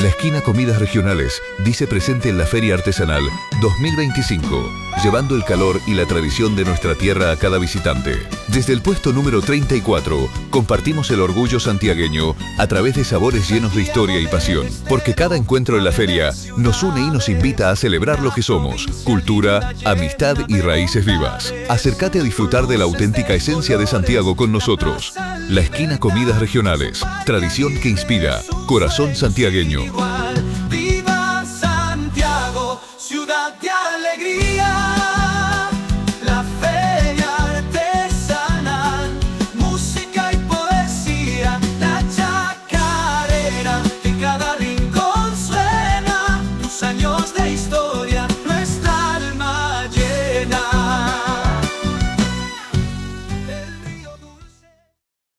La esquina Comidas Regionales dice presente en la Feria Artesanal 2025, llevando el calor y la tradición de nuestra tierra a cada visitante. Desde el puesto número 34, compartimos el orgullo santiagueño a través de sabores llenos de historia y pasión. Porque cada encuentro en la feria nos une y nos invita a celebrar lo que somos: cultura, amistad y raíces vivas. Acércate a disfrutar de la auténtica esencia de Santiago con nosotros. La esquina Comidas Regionales, tradición que inspira, corazón santiagueño.